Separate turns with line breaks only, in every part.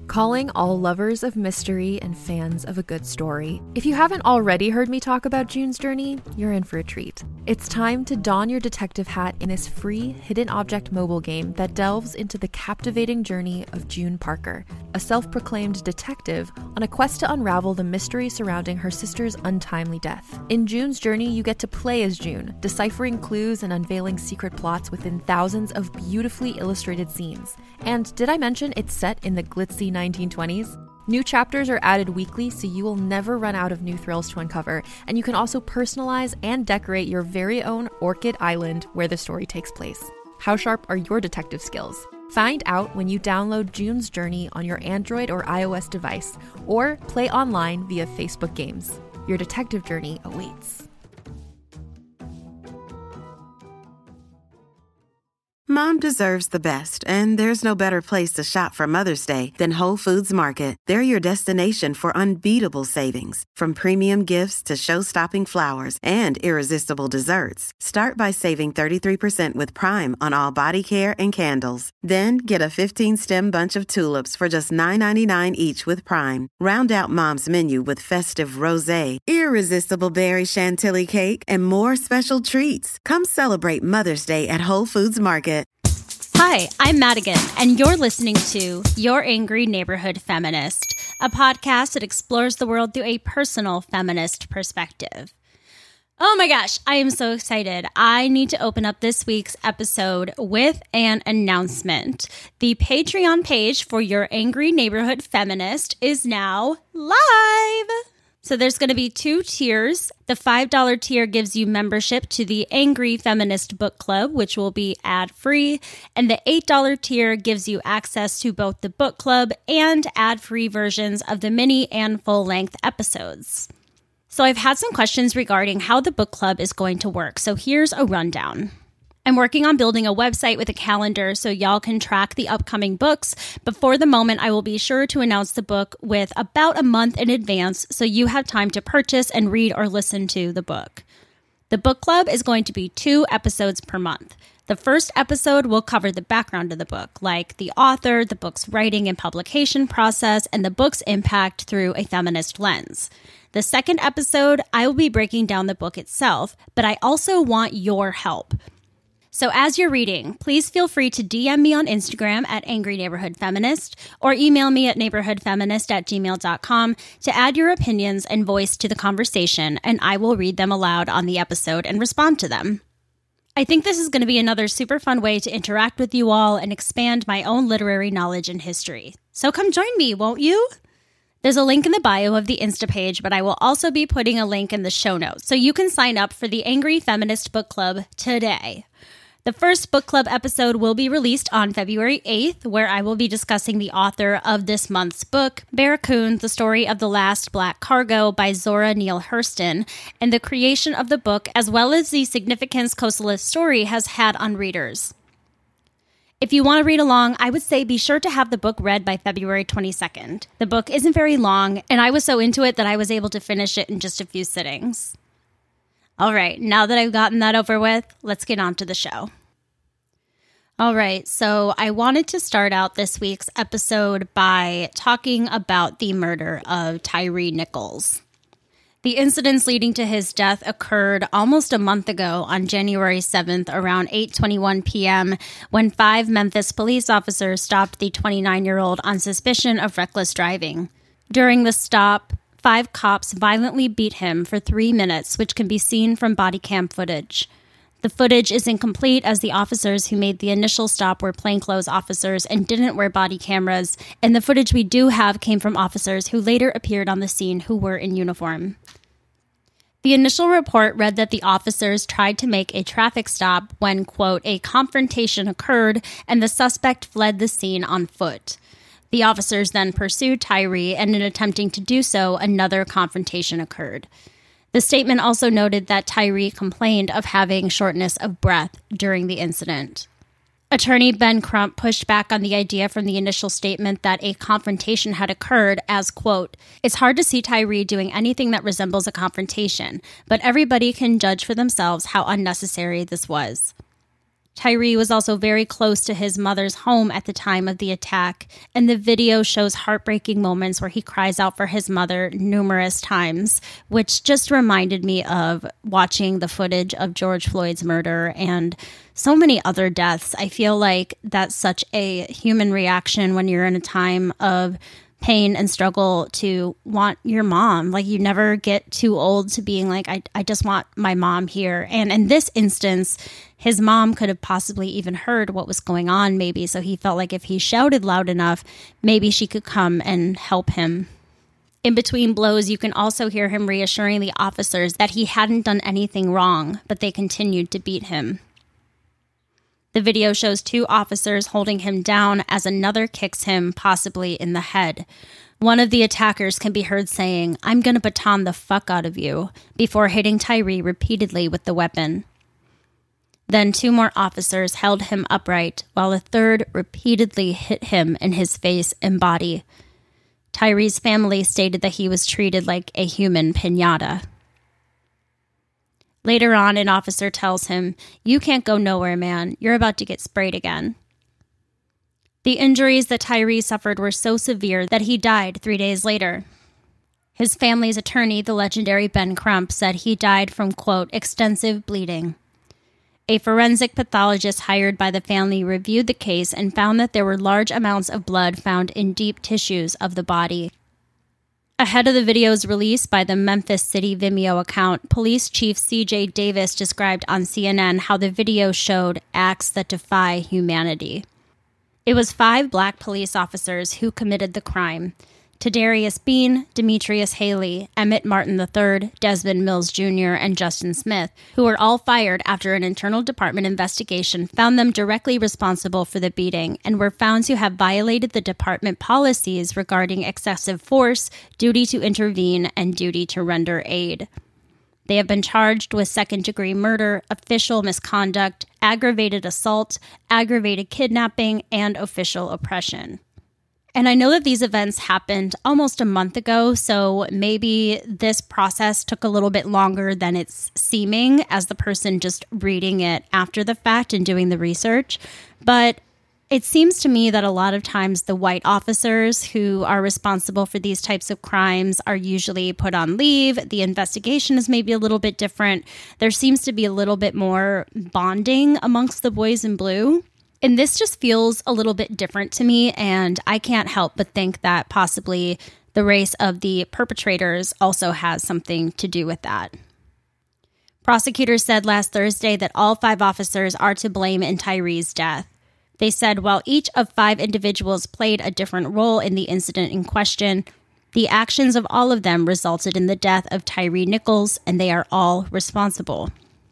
Calling all lovers of mystery and fans of a good story. If you haven't already heard me talk about June's Journey, you're in for a treat. It's time to don your detective hat in this free hidden object mobile game that delves into the captivating journey of June Parker, a self-proclaimed detective on a quest to unravel the mystery surrounding her sister's untimely death. In June's Journey, you get to play as June, deciphering clues and unveiling secret plots within thousands of beautifully illustrated scenes. And did I mention it's set in the glitzy 1920s? New chapters are added weekly, so you will never run out of new thrills to uncover, and you can also personalize and decorate your very own Orchid Island where the story takes place. How sharp are your detective skills? Find out when you download June's Journey on your Android or iOS device, or play online via Facebook Games. Your detective journey awaits.
Mom deserves the best, and there's no better place to shop for Mother's Day than Whole Foods Market. They're your destination for unbeatable savings, from premium gifts to show-stopping flowers and irresistible desserts. Start by saving 33% with Prime on all body care and candles. Then get a 15-stem bunch of tulips for just $9.99 each with Prime. Round out Mom's menu with festive rosé, irresistible berry chantilly cake, and more special treats. Come celebrate Mother's Day at Whole Foods Market.
Hi, I'm Madigan, and you're listening to Your Angry Neighborhood Feminist, a podcast that explores the world through a personal feminist perspective. Oh my gosh, I am so excited. I need to open up this week's episode with an announcement. The Patreon page for Your Angry Neighborhood Feminist is now live. So there's going to be 2 tiers. The $5 tier gives you membership to the Angry Feminist Book Club, which will be ad-free. And the $8 tier gives you access to both the book club and ad-free versions of the mini and full-length episodes. So I've had some questions regarding how the book club is going to work. So here's a rundown. I'm working on building a website with a calendar so y'all can track the upcoming books. Before the moment, I will be sure to announce the book with about a month in advance so you have time to purchase and read or listen to the book. The book club is going to be 2 episodes per month. The first episode will cover the background of the book, like the author, the book's writing and publication process, and the book's impact through a feminist lens. The second episode, I will be breaking down the book itself, but I also want your help. So as you're reading, please feel free to DM me on Instagram at Angry Neighborhood Feminist or email me at neighborhoodfeminist@gmail.com to add your opinions and voice to the conversation, and I will read them aloud on the episode and respond to them. I think this is going to be another super fun way to interact with you all and expand my own literary knowledge and history. So come join me, won't you? There's a link in the bio of the Insta page, but I will also be putting a link in the show notes, so you can sign up for the Angry Feminist Book Club today. The first book club episode will be released on February 8th, where I will be discussing the author of this month's book, Barracoon, The Story of the Last Black Cargo by Zora Neale Hurston, and the creation of the book, as well as the significance Kosalith's story has had on readers. If you want to read along, I would say be sure to have the book read by February 22nd. The book isn't very long, and I was so into it that I was able to finish it in just a few sittings. All right, now that I've gotten that over with, let's get on to the show. All right, so I wanted to start out this week's episode by talking about the murder of Tyre Nichols. The incidents leading to his death occurred almost a month ago on January 7th around 8:21 p.m. when 5 Memphis police officers stopped the 29-year-old on suspicion of reckless driving. During the stop, 5 cops violently beat him for 3 minutes, which can be seen from body cam footage. The footage is incomplete as the officers who made the initial stop were plainclothes officers and didn't wear body cameras, and the footage we do have came from officers who later appeared on the scene who were in uniform. The initial report read that the officers tried to make a traffic stop when, quote, a confrontation occurred and the suspect fled the scene on foot. The officers then pursued Tyre, and in attempting to do so, another confrontation occurred. The statement also noted that Tyre complained of having shortness of breath during the incident. Attorney Ben Crump pushed back on the idea from the initial statement that a confrontation had occurred as, quote, it's hard to see Tyre doing anything that resembles a confrontation, but everybody can judge for themselves how unnecessary this was. Tyre was also very close to his mother's home at the time of the attack, and the video shows heartbreaking moments where he cries out for his mother numerous times, which just reminded me of watching the footage of George Floyd's murder and so many other deaths. I feel like that's such a human reaction when you're in a time of pain and struggle to want your mom. Like, you never get too old to being like, I just want my mom here. And in this instance, his mom could have possibly even heard what was going on, maybe. So he felt like if he shouted loud enough, maybe she could come and help him. In between blows, you can also hear him reassuring the officers that he hadn't done anything wrong, but they continued to beat him. The video shows 2 officers holding him down as another kicks him, possibly in the head. One of the attackers can be heard saying, "I'm going to baton the fuck out of you," before hitting Tyre repeatedly with the weapon. Then 2 more officers held him upright, while a third repeatedly hit him in his face and body. Tyre's family stated that he was treated like a human piñata. Later on, an officer tells him, "You can't go nowhere, man. You're about to get sprayed again." The injuries that Tyre suffered were so severe that he died 3 days later. His family's attorney, the legendary Ben Crump, said he died from, quote, "extensive bleeding." A forensic pathologist hired by the family reviewed the case and found that there were large amounts of blood found in deep tissues of the body. Ahead of the video's release by the Memphis City Vimeo account, Police Chief C.J. Davis described on CNN how the video showed acts that defy humanity. It was 5 black police officers who committed the crime: Tadarius Bean, Demetrius Haley, Emmett Martin III, Desmond Mills Jr., and Justin Smith, who were all fired after an internal department investigation found them directly responsible for the beating and were found to have violated the department policies regarding excessive force, duty to intervene, and duty to render aid. They have been charged with second-degree murder, official misconduct, aggravated assault, aggravated kidnapping, and official oppression. And I know that these events happened almost a month ago, so maybe this process took a little bit longer than it's seeming as the person just reading it after the fact and doing the research. But it seems to me that a lot of times the white officers who are responsible for these types of crimes are usually put on leave. The investigation is maybe a little bit different. There seems to be a little bit more bonding amongst the boys in blue. And this just feels a little bit different to me, and I can't help but think that possibly the race of the perpetrators also has something to do with that. Prosecutors said last Thursday that all 5 officers are to blame in Tyre's death. They said while each of 5 individuals played a different role in the incident in question, the actions of all of them resulted in the death of Tyre Nichols, and they are all responsible.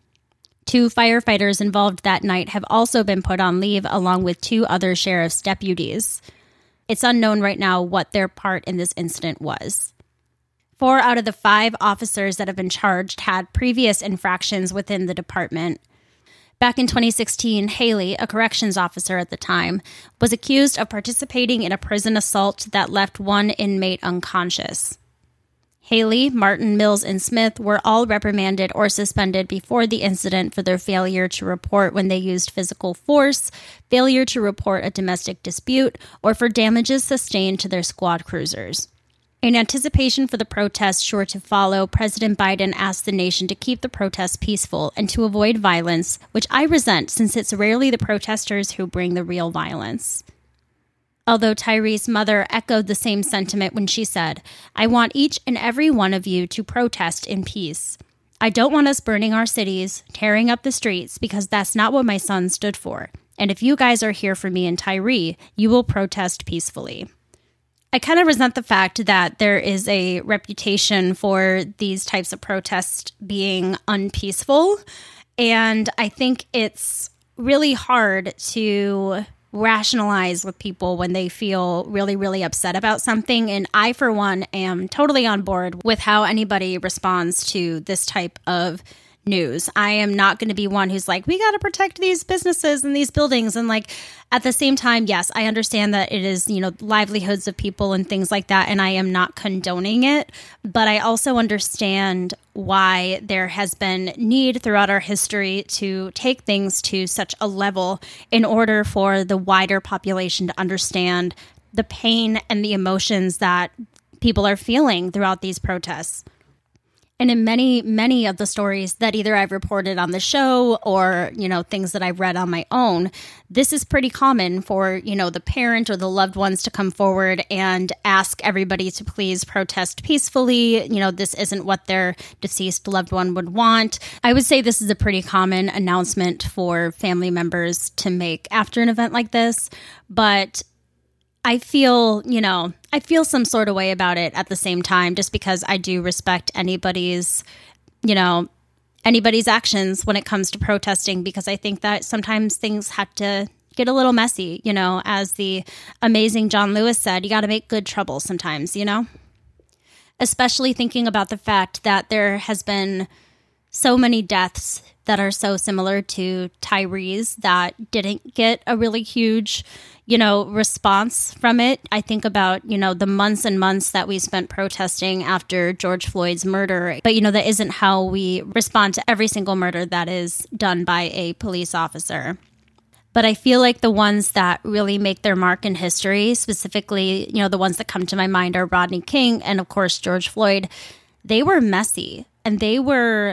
2 firefighters involved that night have also been put on leave, along with 2 other sheriff's deputies. It's unknown right now what their part in this incident was. 4 out of the 5 officers that have been charged had previous infractions within the department. Back in 2016, Haley, a corrections officer at the time, was accused of participating in a prison assault that left 1 inmate unconscious. Haley, Martin, Mills, and Smith were all reprimanded or suspended before the incident for their failure to report when they used physical force, failure to report a domestic dispute, or for damages sustained to their squad cruisers. In anticipation for the protests sure to follow, President Biden asked the nation to keep the protests peaceful and to avoid violence, which I resent since it's rarely the protesters who bring the real violence. Although Tyre's mother echoed the same sentiment when she said, "I want each and every one of you to protest in peace. I don't want us burning our cities, tearing up the streets, because that's not what my son stood for. And if you guys are here for me and Tyre, you will protest peacefully." I kind of resent the fact that there is a reputation for these types of protests being unpeaceful. And I think it's really hard to rationalize with people when they feel really, really upset about something. And I, for one, am totally on board with how anybody responds to this type of news. I am not going to be one who's like, we got to protect these businesses and these buildings. And like, at the same time, yes, I understand that it is, livelihoods of people and things like that. And I am not condoning it. But I also understand why there has been need throughout our history to take things to such a level in order for the wider population to understand the pain and the emotions that people are feeling throughout these protests. And in many, many of the stories that either I've reported on the show or, things that I've read on my own, this is pretty common for, the parent or the loved ones to come forward and ask everybody to please protest peacefully. This isn't what their deceased loved one would want. I would say this is a pretty common announcement for family members to make after an event like this. But I feel some sort of way about it at the same time, just because I do respect anybody's actions when it comes to protesting, because I think that sometimes things have to get a little messy, as the amazing John Lewis said, you got to make good trouble sometimes, especially thinking about the fact that there has been so many deaths that are so similar to Tyree's that didn't get a really huge, response from it. I think about, the months and months that we spent protesting after George Floyd's murder. But, that isn't how we respond to every single murder that is done by a police officer. But I feel like the ones that really make their mark in history, specifically, the ones that come to my mind are Rodney King and, of course, George Floyd. They were messy and they were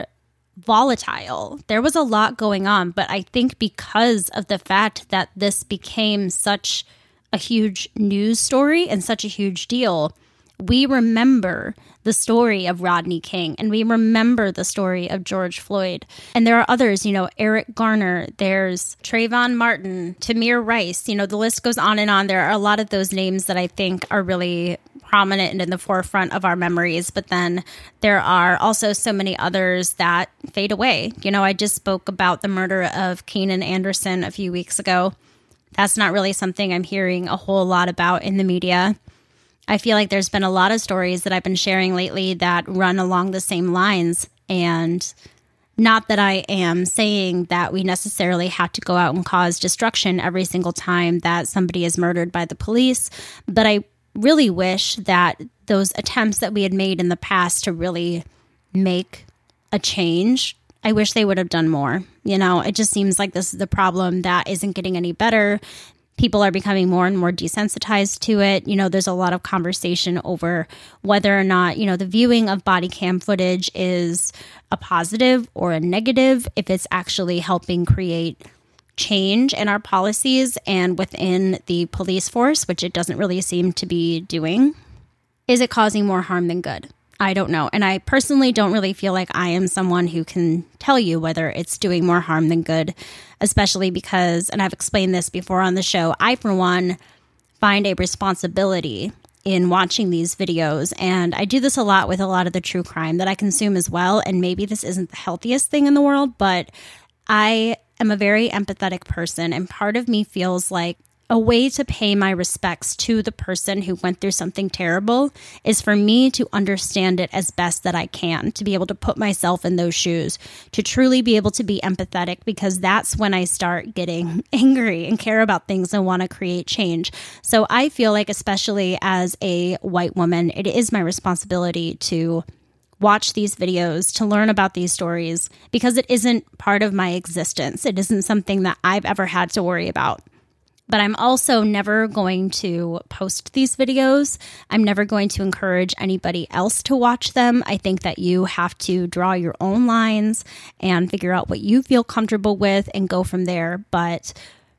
volatile. There was a lot going on, but I think because of the fact that this became such a huge news story and such a huge deal, we remember the story of Rodney King and we remember the story of George Floyd. And there are others, Eric Garner, there's Trayvon Martin, Tamir Rice, the list goes on and on. There are a lot of those names that I think are really prominent and in the forefront of our memories. But then there are also so many others that fade away. I just spoke about the murder of Keenan Anderson a few weeks ago. That's not really something I'm hearing a whole lot about in the media. I feel like there's been a lot of stories that I've been sharing lately that run along the same lines. And not that I am saying that we necessarily have to go out and cause destruction every single time that somebody is murdered by the police, but I really wish that those attempts that we had made in the past to really make a change, I wish they would have done more. It just seems like this is the problem that isn't getting any better. People are becoming more and more desensitized to it. There's a lot of conversation over whether or not, the viewing of body cam footage is a positive or a negative, if it's actually helping create change in our policies and within the police force, which it doesn't really seem to be doing. Is it causing more harm than good? I don't know. And I personally don't really feel like I am someone who can tell you whether it's doing more harm than good, especially because, and I've explained this before on the show, I, for one, find a responsibility in watching these videos. And I do this a lot with a lot of the true crime that I consume as well. And maybe this isn't the healthiest thing in the world, but I am a very empathetic person. And part of me feels like a way to pay my respects to the person who went through something terrible is for me to understand it as best that I can, to be able to put myself in those shoes, to truly be able to be empathetic, because that's when I start getting angry and care about things and want to create change. So I feel like, especially as a white woman, it is my responsibility to watch these videos, to learn about these stories, because it isn't part of my existence. It isn't something that I've ever had to worry about. But I'm also never going to post these videos. I'm never going to encourage anybody else to watch them. I think that you have to draw your own lines and figure out what you feel comfortable with and go from there. But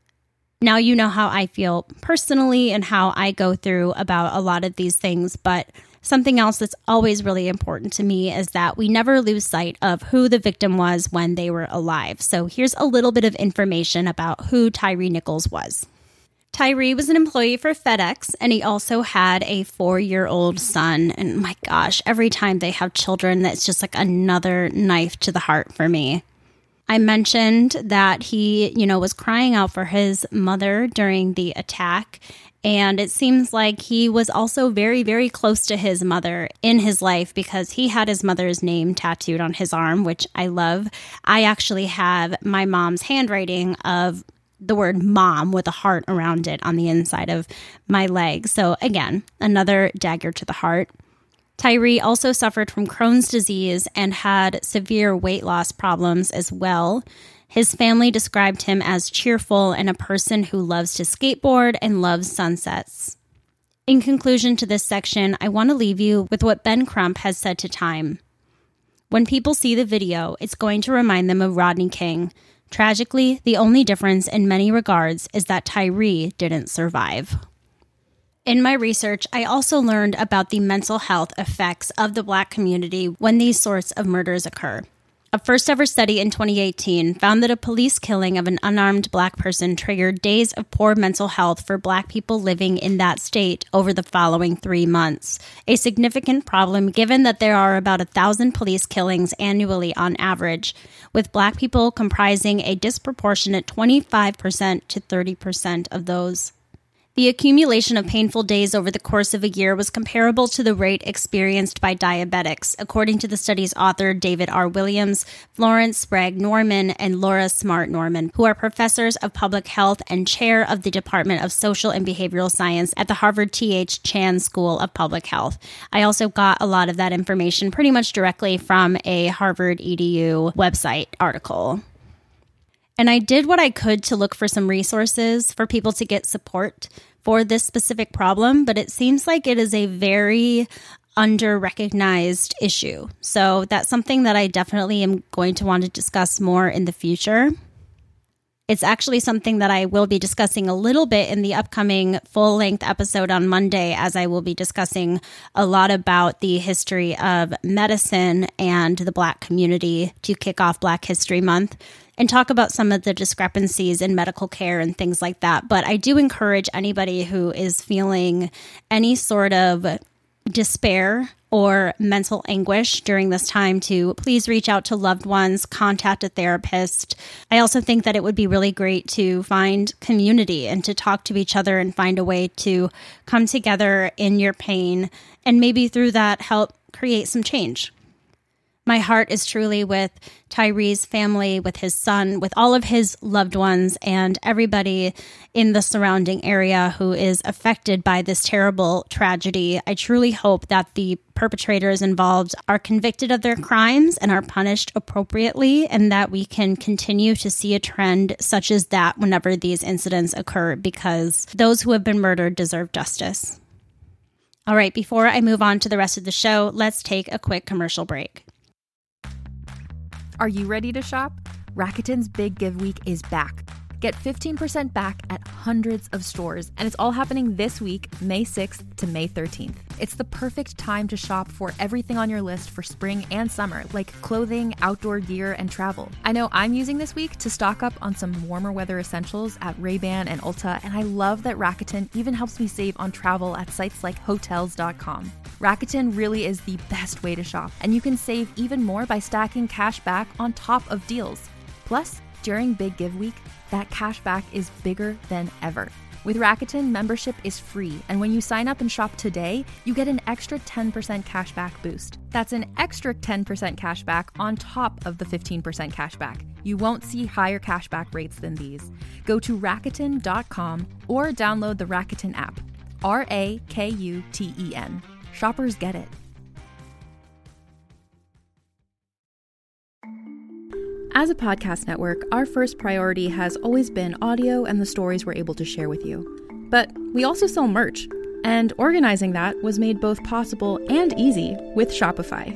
now you know how I feel personally and how I go through about a lot of these things. But something else that's always really important to me is that we never lose sight of who the victim was when they were alive. So here's a little bit of information about who Tyre Nichols was. Tyre was an employee for FedEx, and he also had a 4-year-old son. And my gosh, every time they have children, that's just like another knife to the heart for me. I mentioned that he, was crying out for his mother during the attack. And it seems like he was also very, very close to his mother in his life because he had his mother's name tattooed on his arm, which I love. I actually have my mom's handwriting of the word mom with a heart around it on the inside of my leg. So again, another dagger to the heart. Tyre also suffered from Crohn's disease and had severe weight loss problems as well. His family described him as cheerful and a person who loves to skateboard and loves sunsets. In conclusion to this section, I want to leave you with what Ben Crump has said to Time. When people see the video, it's going to remind them of Rodney King. Tragically, the only difference in many regards is that Tyre didn't survive. In my research, I also learned about the mental health effects of the Black community when these sorts of murders occur. A first-ever study in 2018 found that a police killing of an unarmed Black person triggered days of poor mental health for Black people living in that state over the following 3 months, a significant problem given that there are about 1,000 police killings annually on average, with Black people comprising a disproportionate 25% to 30% of those. The accumulation of painful days over the course of a year was comparable to the rate experienced by diabetics, according to the study's author David R. Williams, Florence Sprague Norman, and Laura Smart Norman, who are professors of public health and chair of the Department of Social and Behavioral Science at the Harvard T.H. Chan School of Public Health. I also got a lot of that information pretty much directly from a Harvard EDU website article. And I did what I could to look for some resources for people to get support for this specific problem, but it seems like it is a very under-recognized issue. So that's something that I definitely am going to want to discuss more in the future. It's actually something that I will be discussing a little bit in the upcoming full-length episode on Monday, as I will be discussing a lot about the history of medicine and the Black community to kick off Black History Month, and talk about some of the discrepancies in medical care and things like that. But I do encourage anybody who is feeling any sort of despair or mental anguish during this time to please reach out to loved ones, contact a therapist. I also think that it would be really great to find community and to talk to each other and find a way to come together in your pain and maybe through that help create some change. My heart is truly with Tyre's family, with his son, with all of his loved ones, and everybody in the surrounding area who is affected by this terrible tragedy. I truly hope that the perpetrators involved are convicted of their crimes and are punished appropriately, and that we can continue to see a trend such as that whenever these incidents occur, because those who have been murdered deserve justice. All right, before I move on to the rest of the show, let's take a quick commercial break.
Are you ready to shop? Rakuten's Big Give Week is back. Get 15% back at hundreds of stores, and it's all happening this week, May 6th to May 13th. It's the perfect time to shop for everything on your list for spring and summer, like clothing, outdoor gear, and travel. I know I'm using this week to stock up on some warmer weather essentials at Ray-Ban and Ulta, and I love that Rakuten even helps me save on travel at sites like Hotels.com. Rakuten really is the best way to shop, and you can save even more by stacking cash back on top of deals. Plus, during Big Give Week, that cash back is bigger than ever. With Rakuten, membership is free, and when you sign up and shop today, you get an extra 10% cash back boost. That's an extra 10% cash back on top of the 15% cash back. You won't see higher cash back rates than these. Go to Rakuten.com or download the Rakuten app. Rakuten. Shoppers get it. As a podcast network, our first priority has always been audio and the stories we're able to share with you. But we also sell merch, and organizing that was made both possible and easy with Shopify.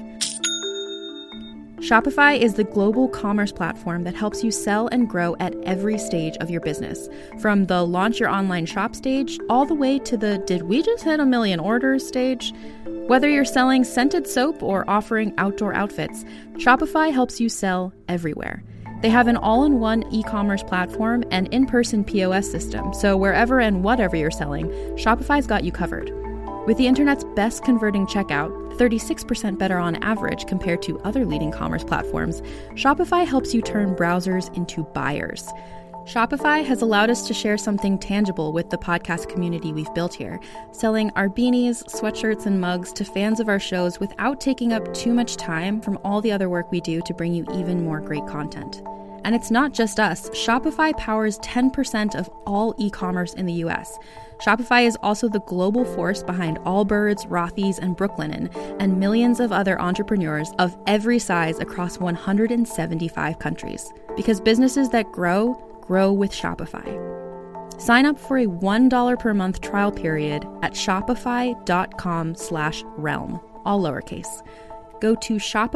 Shopify is the global commerce platform that helps you sell and grow at every stage of your business, from the launch your online shop stage all the way to the did we just hit 1 million orders stage. Whether you're selling scented soap or offering outdoor outfits, Shopify helps you sell everywhere. They have an all-in-one e-commerce platform and in-person POS system, so wherever and whatever you're selling, Shopify's got you covered. With the internet's best converting checkout, 36% better on average compared to other leading commerce platforms, Shopify helps you turn browsers into buyers. Shopify has allowed us to share something tangible with the podcast community we've built here, selling our beanies, sweatshirts, and mugs to fans of our shows without taking up too much time from all the other work we do to bring you even more great content. And it's not just us. Shopify powers 10% of all e-commerce in the US. Shopify is also the global force behind Allbirds, Rothy's, and Brooklinen, and millions of other entrepreneurs of every size across 175 countries. Because businesses that grow with Shopify. Sign up for a $1 per month trial period at shopify.com/realm, all lowercase. Go to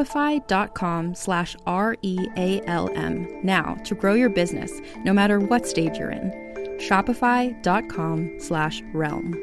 shopify.com/REALM now to grow your business, no matter what stage you're in. Shopify.com/realm.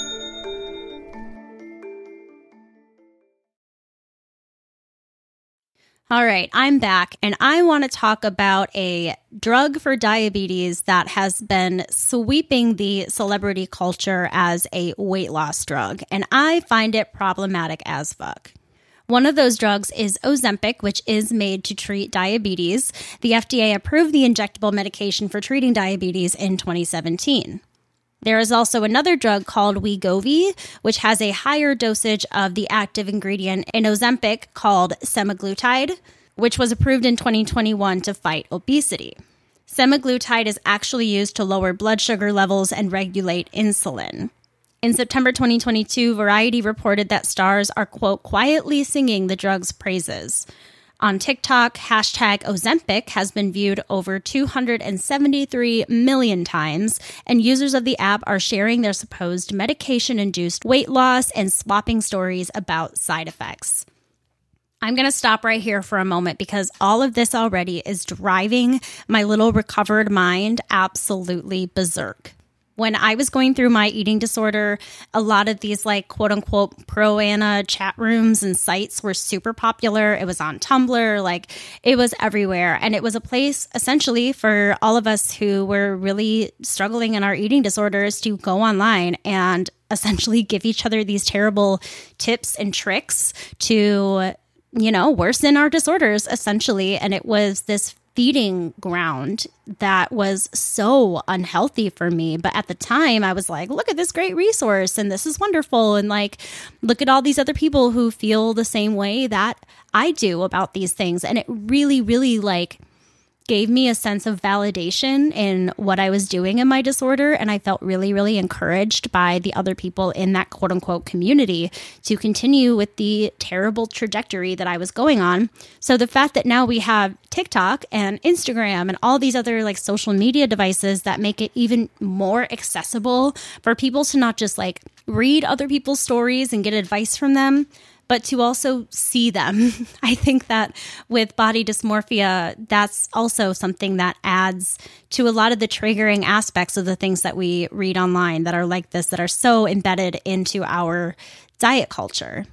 All right, I'm back, and I want to talk about a drug for diabetes that has been sweeping the celebrity culture as a weight loss drug, and I find it problematic as fuck. One of those drugs is Ozempic, which is made to treat diabetes. The FDA approved the injectable medication for treating diabetes in 2017. There is also another drug called Wegovy, which has a higher dosage of the active ingredient in Ozempic called semaglutide, which was approved in 2021 to fight obesity. Semaglutide is actually used to lower blood sugar levels and regulate insulin. In September 2022, Variety reported that stars are, quote, quietly singing the drug's praises. On TikTok, hashtag Ozempic has been viewed over 273 million times, and users of the app are sharing their supposed medication-induced weight loss and swapping stories about side effects. I'm going to stop right here for a moment because all of this already is driving my little recovered mind absolutely berserk. When I was going through my eating disorder, a lot of these like quote unquote pro-Anna chat rooms and sites were super popular. It was on Tumblr, like it was everywhere. And it was a place essentially for all of us who were really struggling in our eating disorders to go online and essentially give each other these terrible tips and tricks to, you know, worsen our disorders essentially. And it was this feeding ground that was so unhealthy for me. But at the time I was like, look at this great resource and this is wonderful. And like, look at all these other people who feel the same way that I do about these things. And it really, really like gave me a sense of validation in what I was doing in my disorder. And I felt really, really encouraged by the other people in that quote unquote community to continue with the terrible trajectory that I was going on. So the fact that now we have TikTok and Instagram and all these other like social media devices that make it even more accessible for people to not just like read other people's stories and get advice from them, but to also see them. I think that with body dysmorphia, that's also something that adds to a lot of the triggering aspects of the things that we read online that are like this, that are so embedded into our diet culture.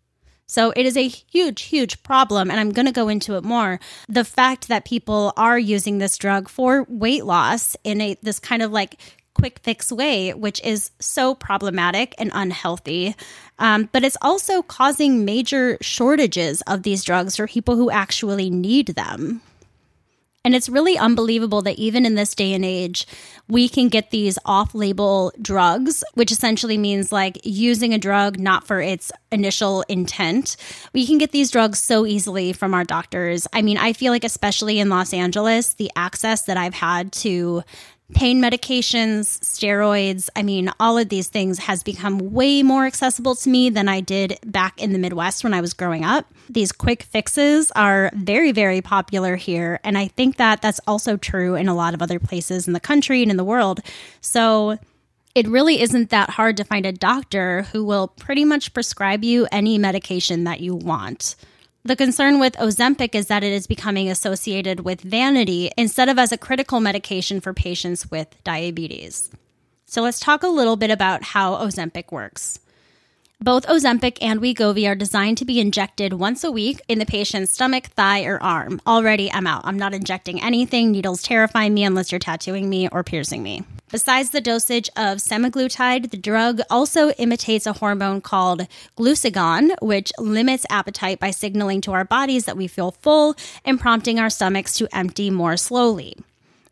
So it is a huge, huge problem, and I'm going to go into it more. The fact that people are using this drug for weight loss in this kind of like quick fix way, which is so problematic and unhealthy. But it's also causing major shortages of these drugs for people who actually need them. And it's really unbelievable that even in this day and age, we can get these off-label drugs, which essentially means like using a drug not for its initial intent. We can get these drugs so easily from our doctors. I mean, I feel like especially in Los Angeles, the access that I've had to pain medications, steroids, I mean, all of these things has become way more accessible to me than I did back in the Midwest when I was growing up. These quick fixes are very, very popular here. And I think that that's also true in a lot of other places in the country and in the world. So it really isn't that hard to find a doctor who will pretty much prescribe you any medication that you want. The concern with Ozempic is that it is becoming associated with vanity instead of as a critical medication for patients with diabetes. So let's talk a little bit about how Ozempic works. Both Ozempic and Wegovy are designed to be injected once a week in the patient's stomach, thigh, or arm. Already, I'm out. I'm not injecting anything. Needles terrify me unless you're tattooing me or piercing me. Besides the dosage of semaglutide, the drug also imitates a hormone called glucagon, which limits appetite by signaling to our bodies that we feel full and prompting our stomachs to empty more slowly.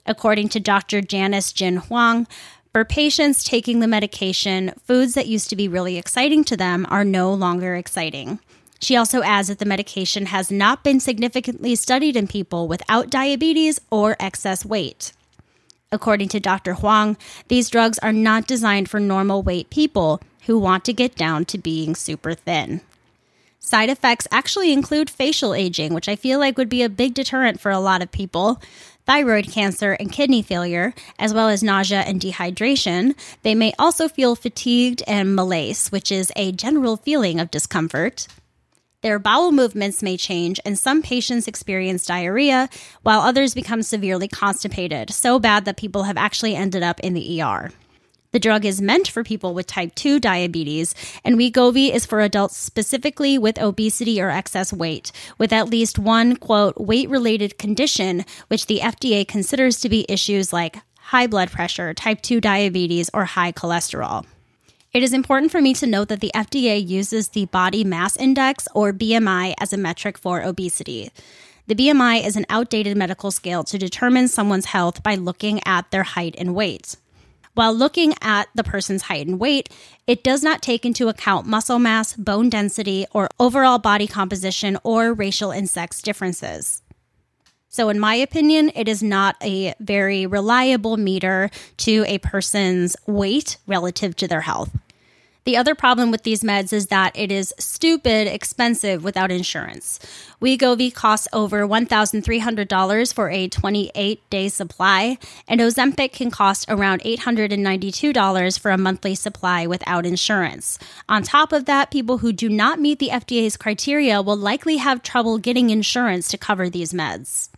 According to Dr. Janice Jin Huang, for patients taking the medication, foods that used to be really exciting to them are no longer exciting. She also adds that the medication has not been significantly studied in people without diabetes or excess weight. According to Dr. Huang, these drugs are not designed for normal weight people who want to get down to being super thin. Side effects actually include facial aging, which I feel like would be a big deterrent for a lot of people, thyroid cancer and kidney failure, as well as nausea and dehydration. They may also feel fatigued and malaise, which is a general feeling of discomfort. Their bowel movements may change, and some patients experience diarrhea, while others become severely constipated, so bad that people have actually ended up in the ER. The drug is meant for people with type 2 diabetes, and Wegovy is for adults specifically with obesity or excess weight, with at least one, quote, weight-related condition, which the FDA considers to be issues like high blood pressure, type 2 diabetes, or high cholesterol. It is important for me to note that the FDA uses the Body Mass Index, or BMI, as a metric for obesity. The BMI is an outdated medical scale to determine someone's health by looking at their height and weight. While looking at the person's height and weight, it does not take into account muscle mass, bone density, or overall body composition or racial and sex differences. So in my opinion, it is not a very reliable meter to a person's weight relative to their health. The other problem with these meds is that it is stupid expensive without insurance. Wegovy costs over $1,300 for a 28-day supply, and Ozempic can cost around $892 for a monthly supply without insurance. On top of that, people who do not meet the FDA's criteria will likely have trouble getting insurance to cover these meds.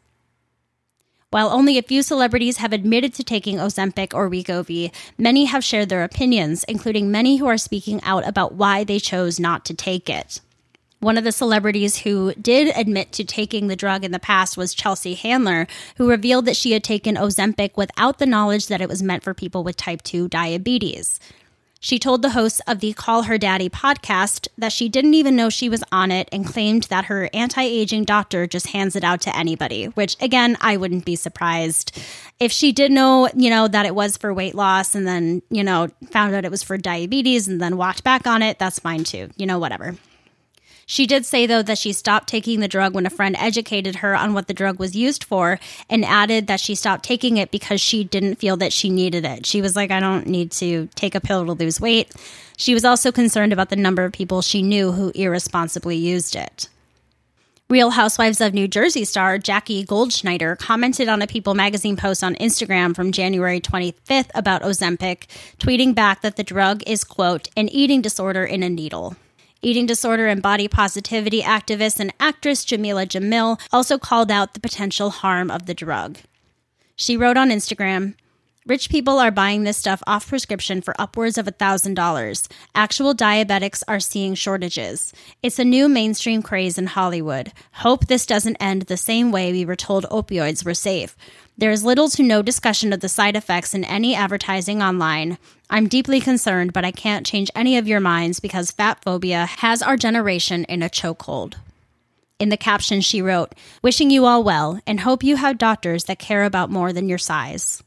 While only a few celebrities have admitted to taking Ozempic or Wegovy, many have shared their opinions, including many who are speaking out about why they chose not to take it. One of the celebrities who did admit to taking the drug in the past was Chelsea Handler, who revealed that she had taken Ozempic without the knowledge that it was meant for people with type 2 diabetes. She told the hosts of the Call Her Daddy podcast that she didn't even know she was on it and claimed that her anti-aging doctor just hands it out to anybody, which, again, I wouldn't be surprised. If she did know, that it was for weight loss and then, found out it was for diabetes and then walked back on it, that's fine too. Whatever. She did say, though, that she stopped taking the drug when a friend educated her on what the drug was used for and added that she stopped taking it because she didn't feel that she needed it. She was like, I don't need to take a pill to lose weight. She was also concerned about the number of people she knew who irresponsibly used it. Real Housewives of New Jersey star Jackie Goldschneider commented on a People magazine post on Instagram from January 25th about Ozempic, tweeting back that the drug is, quote, an eating disorder in a needle. Eating disorder and body positivity activist and actress Jamila Jamil also called out the potential harm of the drug. She wrote on Instagram, rich people are buying this stuff off prescription for upwards of $1,000. Actual diabetics are seeing shortages. It's a new mainstream craze in Hollywood. Hope this doesn't end the same way we were told opioids were safe. There is little to no discussion of the side effects in any advertising online. I'm deeply concerned, but I can't change any of your minds because fat phobia has our generation in a chokehold. In the caption, she wrote, wishing you all well and hope you have doctors that care about more than your size.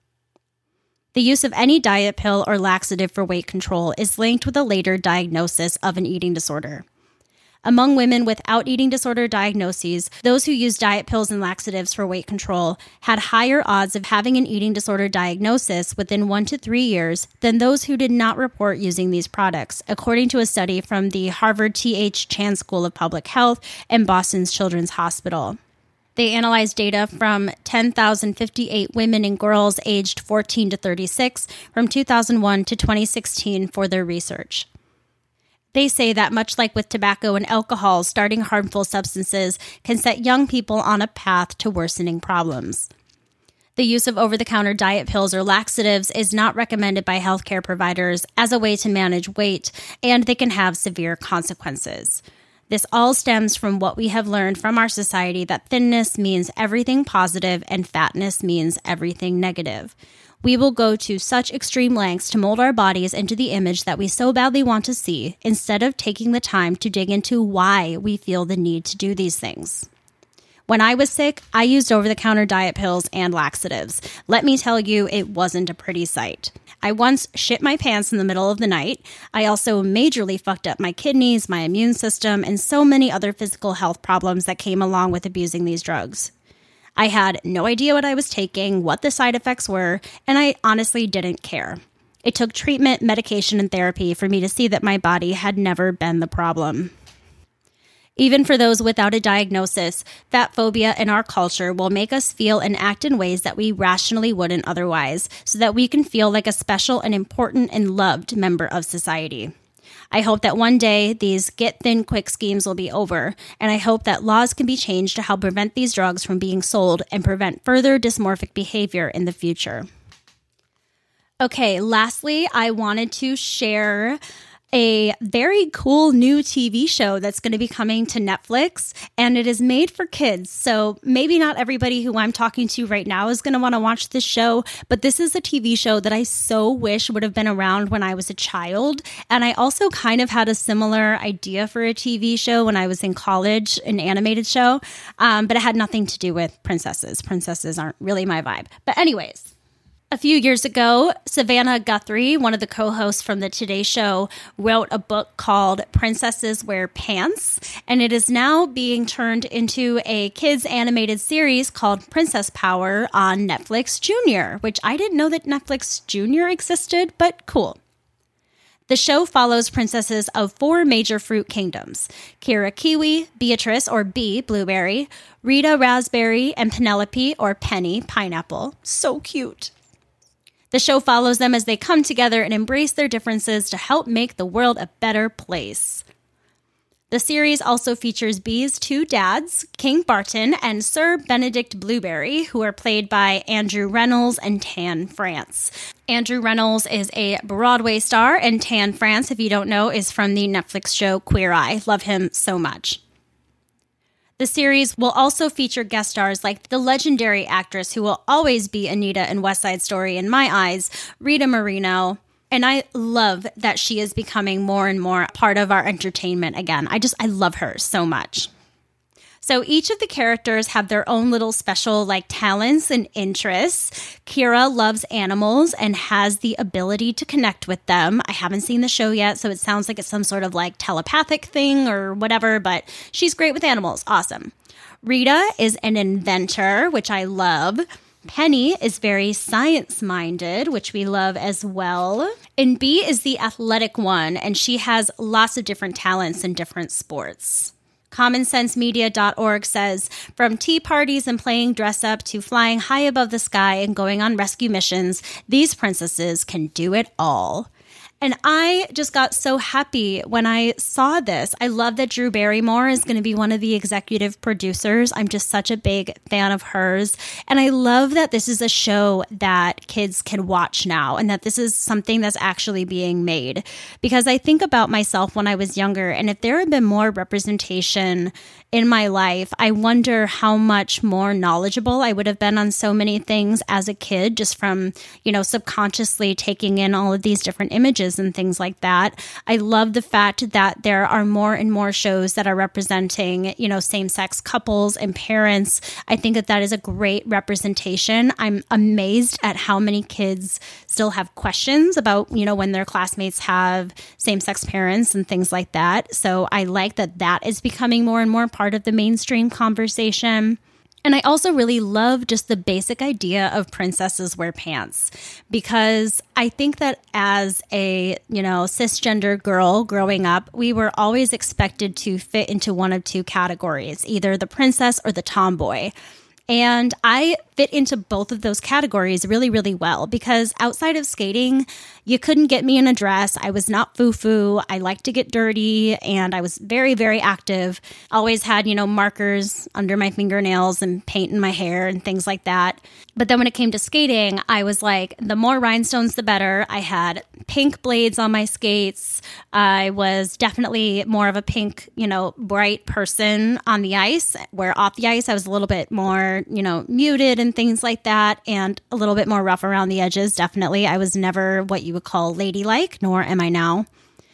The use of any diet pill or laxative for weight control is linked with a later diagnosis of an eating disorder. Among women without eating disorder diagnoses, those who use diet pills and laxatives for weight control had higher odds of having an eating disorder diagnosis within 1 to 3 years than those who did not report using these products, according to a study from the Harvard T.H. Chan School of Public Health and Boston's Children's Hospital. They analyzed data from 10,058 women and girls aged 14 to 36 from 2001 to 2016 for their research. They say that much like with tobacco and alcohol, starting harmful substances can set young people on a path to worsening problems. The use of over-the-counter diet pills or laxatives is not recommended by healthcare providers as a way to manage weight, and they can have severe consequences. This all stems from what we have learned from our society that thinness means everything positive and fatness means everything negative. We will go to such extreme lengths to mold our bodies into the image that we so badly want to see, instead of taking the time to dig into why we feel the need to do these things. When I was sick, I used over-the-counter diet pills and laxatives. Let me tell you, it wasn't a pretty sight. I once shit my pants in the middle of the night. I also majorly fucked up my kidneys, my immune system, and so many other physical health problems that came along with abusing these drugs. I had no idea what I was taking, what the side effects were, and I honestly didn't care. It took treatment, medication, and therapy for me to see that my body had never been the problem. Even for those without a diagnosis, fat phobia in our culture will make us feel and act in ways that we rationally wouldn't otherwise, so that we can feel like a special and important and loved member of society. I hope that one day these get thin quick schemes will be over, and I hope that laws can be changed to help prevent these drugs from being sold and prevent further dysmorphic behavior in the future. Okay, lastly, I wanted to share a very cool new TV show that's going to be coming to Netflix, and it is made for kids. So maybe not everybody who I'm talking to right now is going to want to watch this show, but this is a TV show that I so wish would have been around when I was a child. And I also kind of had a similar idea for a TV show when I was in college, an animated show, but it had nothing to do with princesses. Princesses aren't really my vibe. But anyways, a few years ago, Savannah Guthrie, one of the co-hosts from the Today Show, wrote a book called Princesses Wear Pants, and it is now being turned into a kids animated series called Princess Power on Netflix Junior, which I didn't know that Netflix Junior existed, but cool. The show follows princesses of 4 major fruit kingdoms: Kira Kiwi, Beatrice or Bee Blueberry, Rita Raspberry, and Penelope or Penny Pineapple. So cute. The show follows them as they come together and embrace their differences to help make the world a better place. The series also features Bee's 2 dads, King Barton and Sir Benedict Blueberry, who are played by Andrew Reynolds and Tan France. Andrew Reynolds is a Broadway star, and Tan France, if you don't know, is from the Netflix show Queer Eye. Love him so much. The series will also feature guest stars like the legendary actress who will always be Anita in West Side Story in my eyes, Rita Moreno. And I love that she is becoming more and more part of our entertainment again. I love her so much. So each of the characters have their own little special talents and interests. Kira loves animals and has the ability to connect with them. I haven't seen the show yet, so it sounds like it's some sort of telepathic thing or whatever, but she's great with animals. Awesome. Rita is an inventor, which I love. Penny is very science-minded, which we love as well. And Bee is the athletic one, and she has lots of different talents in different sports. CommonSenseMedia.org says, from tea parties and playing dress-up to flying high above the sky and going on rescue missions, these princesses can do it all. And I just got so happy when I saw this. I love that Drew Barrymore is going to be one of the executive producers. I'm just such a big fan of hers. And I love that this is a show that kids can watch now and that this is something that's actually being made. Because I think about myself when I was younger, and if there had been more representation in my life, I wonder how much more knowledgeable I would have been on so many things as a kid, just from, subconsciously taking in all of these different images and things like that. I love the fact that there are more and more shows that are representing, same-sex couples and parents. I think that is a great representation. I'm amazed at how many kids still have questions about, when their classmates have same-sex parents and things like that. So I like that is becoming more and more part of the mainstream conversation. And I also really love just the basic idea of princesses wear pants, because I think that as a, cisgender girl growing up, we were always expected to fit into one of 2 categories, either the princess or the tomboy. And I fit into both of those categories really, really well, because outside of skating, you couldn't get me in a dress. I was not foo-foo. I liked to get dirty, and I was very, very active. Always had, markers under my fingernails and paint in my hair and things like that. But then when it came to skating, I was like, the more rhinestones, the better. I had pink blades on my skates. I was definitely more of a pink, bright person on the ice, where off the ice, I was a little bit more, muted and things like that, and a little bit more rough around the edges. Definitely. I was never what you would call ladylike, nor am I now.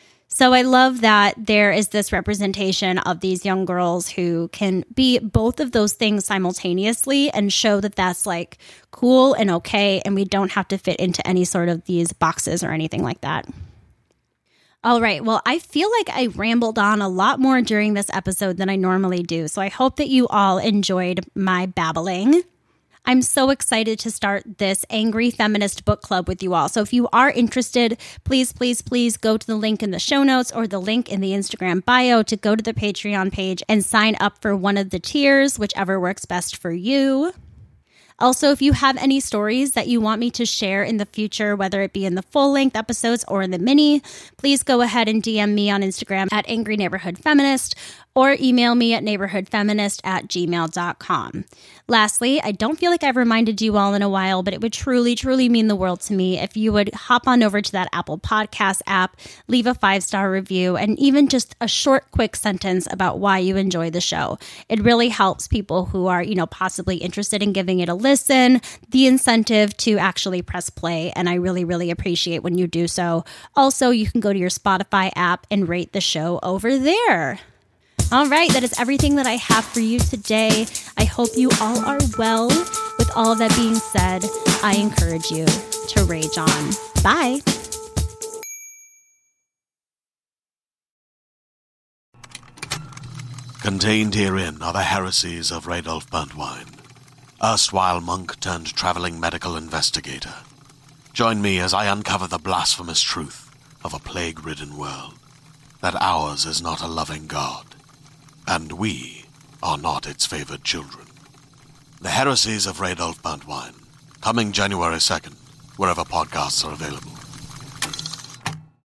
So I love that there is this representation of these young girls who can be both of those things simultaneously and show that that's like cool and okay, and we don't have to fit into any sort of these boxes or anything like that. All right, well, I feel like I rambled on a lot more during this episode than I normally do, so I hope that you all enjoyed my babbling. I'm so excited to start this Angry Feminist book club with you all. So if you are interested, please, please, please go to the link in the show notes or the link in the Instagram bio to go to the Patreon page and sign up for one of the tiers, whichever works best for you. Also, if you have any stories that you want me to share in the future, whether it be in the full-length episodes or in the mini, please go ahead and DM me on Instagram at Angry Neighborhood Feminist or email me at neighborhoodfeminist@gmail.com. Lastly, I don't feel like I've reminded you all in a while, but it would truly, truly mean the world to me if you would hop on over to that Apple Podcast app, leave a 5-star review, and even just a short, quick sentence about why you enjoy the show. It really helps people who are, possibly interested in giving it a listen, the incentive to actually press play, and I really, really appreciate when you do so. Also, you can go to your Spotify app and rate the show over there. All right, that is everything that I have for you today. I hope you all are well. With all of that being said, I encourage you to rage on. Bye.
Contained herein are the heresies of Radolf Burntwine, erstwhile monk turned traveling medical investigator. Join me as I uncover the blasphemous truth of a plague-ridden world, that ours is not a loving God, and we are not its favored children. The Heresies of Radolf Burntwine, coming January 2nd, wherever podcasts are available.